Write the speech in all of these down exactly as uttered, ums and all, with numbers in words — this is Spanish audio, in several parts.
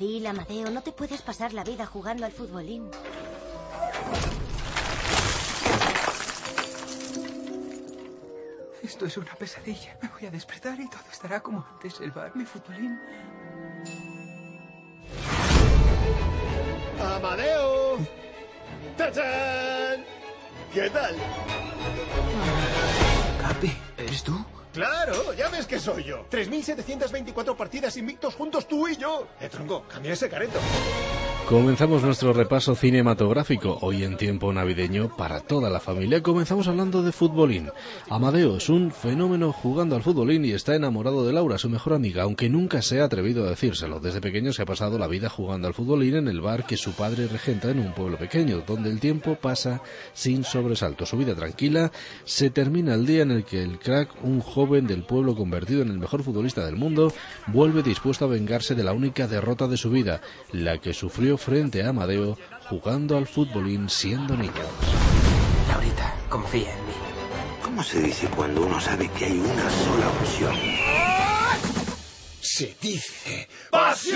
Nabil, Amadeo, no te puedes pasar la vida jugando al futbolín. Esto es una pesadilla. Me voy a despertar y todo estará como antes. El bar, mi futbolín. ¡Amadeo! ¡Tachán! ¿Qué tal? Capi, ¿eres tú? ¡Claro! ¡Ya ves que soy yo! tres mil setecientas veinticuatro partidas invictos juntos tú y yo. Eh, tronco, cambia ese careto. Comenzamos nuestro repaso cinematográfico, hoy en tiempo navideño para toda la familia. Comenzamos hablando de futbolín. Amadeo es un fenómeno jugando al futbolín y está enamorado de Laura, su mejor amiga, aunque nunca se ha atrevido a decírselo. Desde pequeño se ha pasado la vida jugando al futbolín en el bar que su padre regenta en un pueblo pequeño, donde el tiempo pasa sin sobresalto. Su vida tranquila se termina el día en el que el crack, un joven del pueblo convertido en el mejor futbolista del mundo, vuelve dispuesto a vengarse de la única derrota de su vida, la que sufrió frente a Amadeo jugando al futbolín siendo niño. Laurita, confía en mí. ¿Cómo se dice cuando uno sabe que hay una sola opción? Se dice ¡pasión!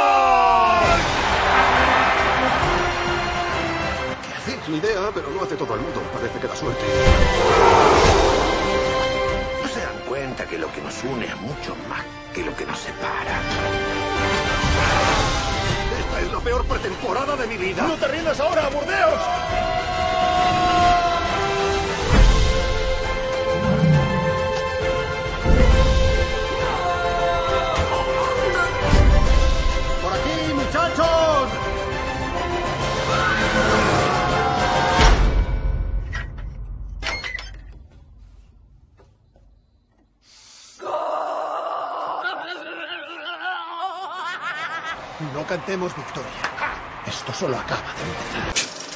¿Qué hacéis? Ni idea, pero lo hace todo el mundo. Parece que da suerte. ¿No se dan cuenta que lo que nos une es mucho más que lo que nos separa? Esta es la peor pretemporada de mi vida. ¡No te rindas ahora, Burdeos! ¡Por aquí, muchachos! No cantemos victoria. Esto solo acaba de empezar.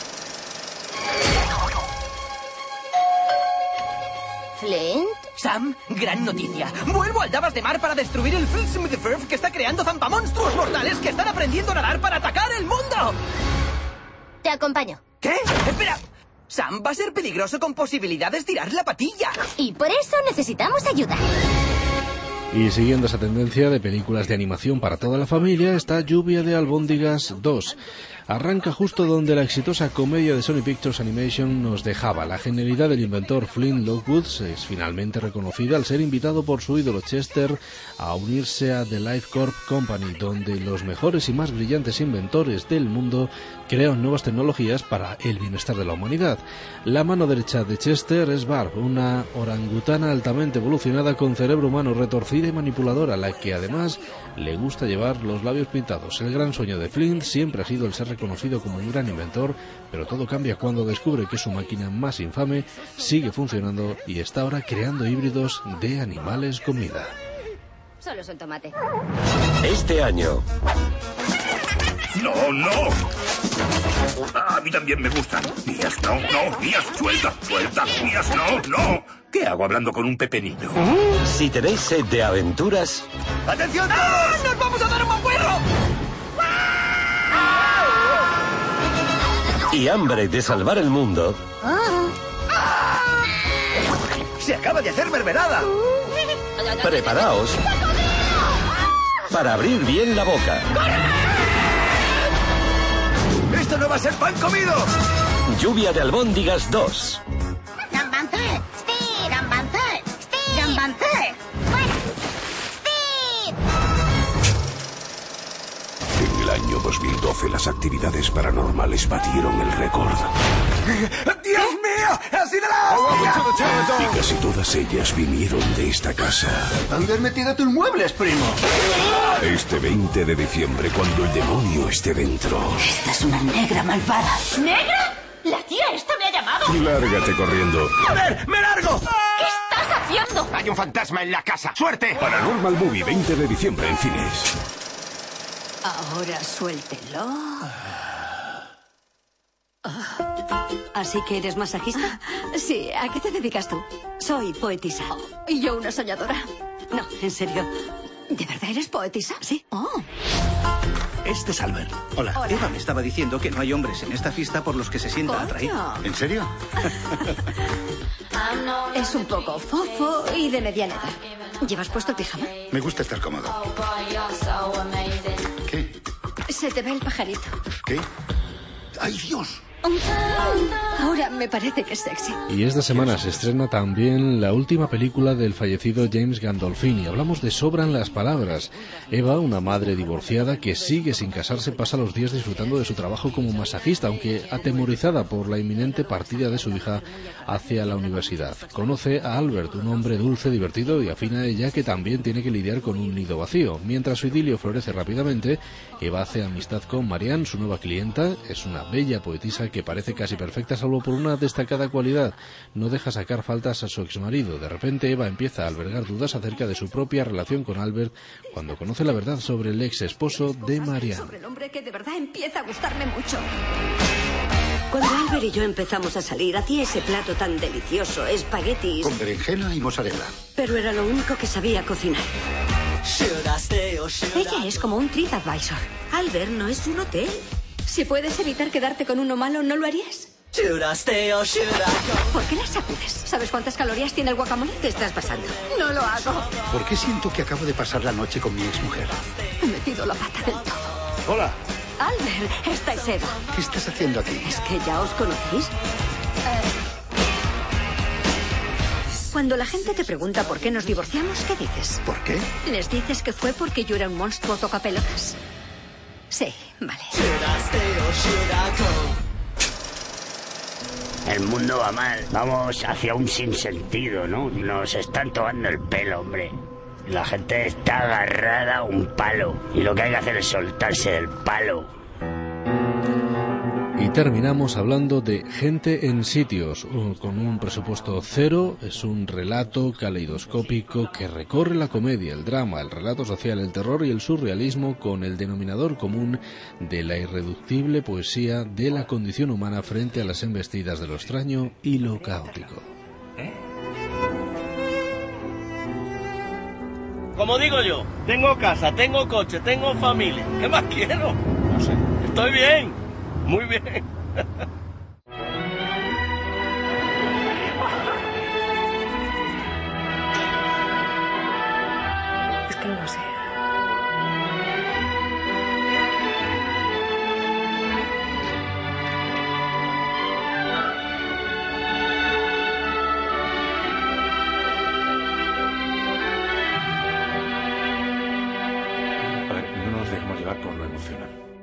¿Flint? Sam, gran noticia. Vuelvo al Davas de Mar para destruir el Flint que está creando zampamonstruos mortales que están aprendiendo a nadar para atacar el mundo. Te acompaño. ¿Qué? Espera. Sam, va a ser peligroso con posibilidad de estirar la patilla. Y por eso necesitamos ayuda. Y siguiendo esa tendencia de películas de animación para toda la familia, está Lluvia de Albóndigas dos. Arranca justo donde la exitosa comedia de Sony Pictures Animation nos dejaba. La genialidad del inventor Flint Lockwood es finalmente reconocida al ser invitado por su ídolo Chester a unirse a The Life Corp Company, donde los mejores y más brillantes inventores del mundo crean nuevas tecnologías para el bienestar de la humanidad. La mano derecha de Chester es Barb, una orangutana altamente evolucionada con cerebro humano retorcida y manipuladora, a la que además le gusta llevar los labios pintados. El gran sueño de Flint siempre ha sido el ser reconocido como un gran inventor, pero todo cambia cuando descubre que su máquina más infame sigue funcionando y está ahora creando híbridos de animales comida. Solo son tomate. Este año... ¡No, no! A mí también me gustan. Mías, no, no. Mías, suelta, suelta. Mías, no, no. ¿Qué hago hablando con un pepenino? Si tenéis sed de aventuras... ¡Atención todos! ¡Ah! ¡Nos vamos a dar un macuerro! y hambre de salvar el mundo... ¡Se acaba de hacer mermelada! Preparaos para abrir bien la boca. ¡Esto no va a ser pan comido! Lluvia de albóndigas dos. ¡Rambanzé! ¡Steve! ¡Rambanzé! ¡Steve! ¡Rambanzé! ¡Fuera! ¡Steve! En el año dos mil doce las actividades paranormales batieron el récord. ¡Dios mío! ¡Ha sido la hostia! Y casi todas ellas vinieron de esta casa. ¿Dónde has metido tus muebles, primo? Este veinte de diciembre, cuando el demonio esté dentro. Esta es una negra malvada. ¿Negra? La tía esta me ha llamado. Lárgate corriendo. ¡A ver! ¡Me largo! ¿Qué estás haciendo? Hay un fantasma en la casa. ¡Suerte! Paranormal Movie, veinte de diciembre en cines. Ahora suéltelo. ¿Así que eres masajista? Sí, ¿a qué te dedicas tú? Soy poetisa. Oh, y yo una soñadora. No, en serio. ¿De verdad eres poetisa? Sí. Oh. Este es Albert. Hola. Hola. Eva me estaba diciendo que no hay hombres en esta fiesta por los que se sienta Coño. atraída. ¿En serio? Es un poco fofo y de mediana edad. ¿Llevas puesto el pijama? Me gusta estar cómodo. ¿Qué? Se te ve el pajarito. ¿Qué? ¡Ay, Dios! Ahora me parece que es sexy. Y esta semana se estrena también la última película del fallecido James Gandolfini. Hablamos de Sobran las palabras. Eva, una madre divorciada que sigue sin casarse, pasa los días disfrutando de su trabajo como masajista, aunque atemorizada por la inminente partida de su hija hacia la universidad. Conoce a Albert, un hombre dulce, divertido y afín a ella, que también tiene que lidiar con un nido vacío. Mientras su idilio florece rápidamente, Eva hace amistad con Marianne, su nueva clienta. Es una bella poetisa que parece casi perfecta, salvo por una destacada cualidad: no deja sacar faltas a su exmarido. De repente Eva empieza a albergar dudas acerca de su propia relación con Albert cuando conoce la verdad sobre el ex esposo de Marianne. Sobre el hombre que de verdad empieza a gustarme mucho. Cuando Albert y yo empezamos a salir, hacía ese plato tan delicioso, espaguetis. Con berenjena y mozzarella. Pero era lo único que sabía cocinar. Ella es como un TripAdvisor. Albert no es un hotel. Si puedes evitar quedarte con uno malo, ¿no lo harías? ¿Por qué la sacudes? ¿Sabes cuántas calorías tiene el guacamole? Te estás pasando. No lo hago. ¿Por qué siento que acabo de pasar la noche con mi exmujer? He metido la pata del todo. Hola. Albert, esta es Eva. ¿Qué estás haciendo aquí? ¿Es que ya os conocéis? Eh... Cuando la gente te pregunta por qué nos divorciamos, ¿qué dices? ¿Por qué? ¿Les dices que fue porque yo era un monstruo tocapelotas? Sí, vale. El mundo va mal. Vamos hacia un sinsentido, ¿no? Nos están tomando el pelo, hombre. La gente está agarrada a un palo. Y lo que hay que hacer es soltarse del palo. Y terminamos hablando de Gente en sitios, con un presupuesto cero. Es un relato caleidoscópico que recorre la comedia, el drama, el relato social, el terror y el surrealismo, con el denominador común de la irreductible poesía de la condición humana frente a las embestidas de lo extraño y lo caótico. Como digo yo, tengo casa, tengo coche, tengo familia. ¿Qué más quiero? No sé. Estoy bien. Muy bien. Es que no lo sé. A ver, no nos dejemos llevar por lo emocional.